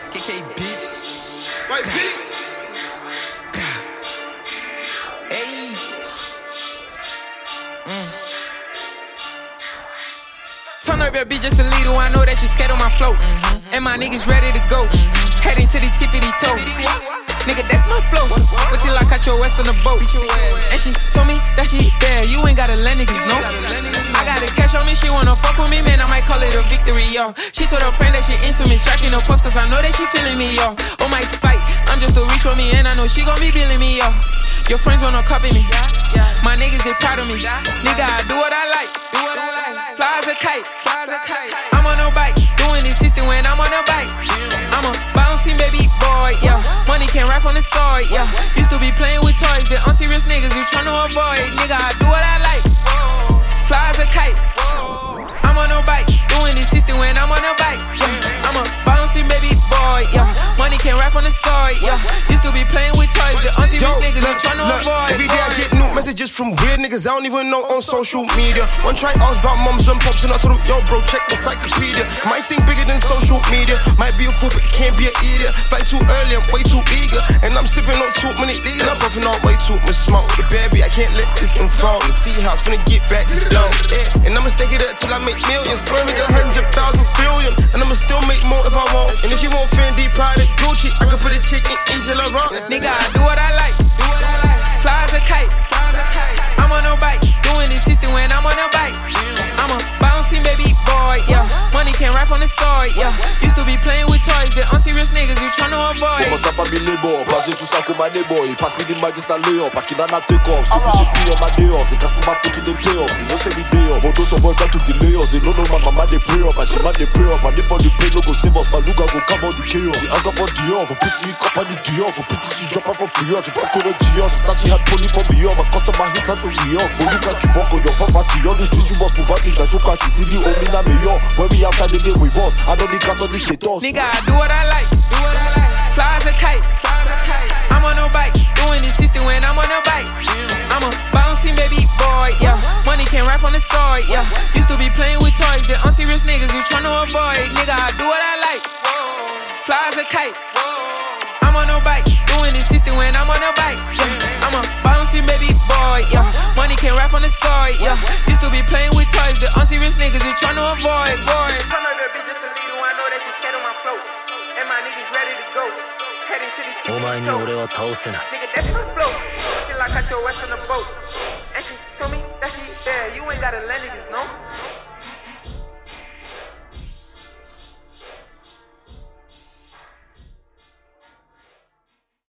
Beats, KK Beats. White beat. Hey. Turn up your beat just a little, I know that you scared on my flow. And my niggas ready to go. Heading to the tippity toe. Nigga, that's my flow. But till I catch your ass on the boat. And she told me that she bad, you ain't gotta let niggas know. I got a cash on me, she wanna fuck with me, man, I might call it a victory, yo. She told her friend that she into me, striking no post, cause I know that she feeling me, yo. On my sight, I'm just a reach for me, and I know she gon' be billing me, yo. Your friends wanna copy me, my niggas, they proud of me. Nigga, I do what I like, fly as a kite, I'm on a bike, doing this system when I'm on a bike. I'm a bouncing baby boy, yeah. Money can't rap on the sword, yeah. Used to be playing with toys, the unserious niggas we tryna avoid. Nigga, I do what I like, fly as a kite, I'm on a bike, doing this system when I'm on a bike, yeah. I'm a bouncing baby boy, yeah. Money can't rap on the sword, yeah. Used to be playing with toys, the unserious niggas we tryna avoid. Every day I get new messages from weird niggas I don't even know on social media. One try ask about mums and pops and I told them, yo bro, check the encyclopedia. Might think bigger than social media. Might be a fool but can't be an idiot. Fight too early, I'm way too eager. And I'm sipping on too many leaders. I'm puffing on way too much smoke. The baby, I can't let this unfold. The tea house, finna get back this low, yeah. And I'ma stay it up till I make millions. I'ma make 100,000 billion. And I'ma still make more if I want. And if you want Fendi, Prada, Gucci, I can put a chick in each of wrong. Nigga, I do what I like, fly as a kite, I'm on a bike, doing this system when I'm on a bike. I'm a bouncing baby boy, yeah. Money can't rap on the sword, yeah. Used to be playing with toys, the unserious niggas we tryna avoid. Commence à pas me les bords, passer tout ça comme un boy. Passe me the magis na lay up, qui n'a na take off. Still push it on my day off, they cast me my put to the play off. You know say me day off, but those boys got to the layers. They know my mama they pray up, and she man they pray up. And if on the play no go save us, my luga go come on the chaos. The hang up on the off, for pussy cup on the Dior, for pussy she drop up on Prior. She fuck on the Dior, so that she had pony for me up. My customer hit her to me up, but you got you walk on your property. On the streets you must move out, that's so catchy. See the old me na me yo, when we outside the day we boss. I don't need got on the status. Nigga, I do what I like, fly as a kite, I'm on a bike, doing this system when I'm on a bike. I'm a bouncing baby boy, yeah. Money can't rap on the sword, yeah. Used to be playing with toys, the unserious niggas we tryna avoid. Nigga, I do what I like, fly as a kite, I'm on a bike, doing this system when I'm on a bike, yeah. I'm a bouncing baby boy, yeah. Money can't rap on the sword, yeah. Used to be playing with toys, the unserious niggas we tryna avoid, boy. Turn up your bitch just a little, I know that you scared on my flow. And my niggas ready to go. Heading to the tippity toe. お前に俺は倒せない Nigga, that's my flow. Till I catch your ass on the boat. And she told me that she bad, you ain't gotta let niggas know.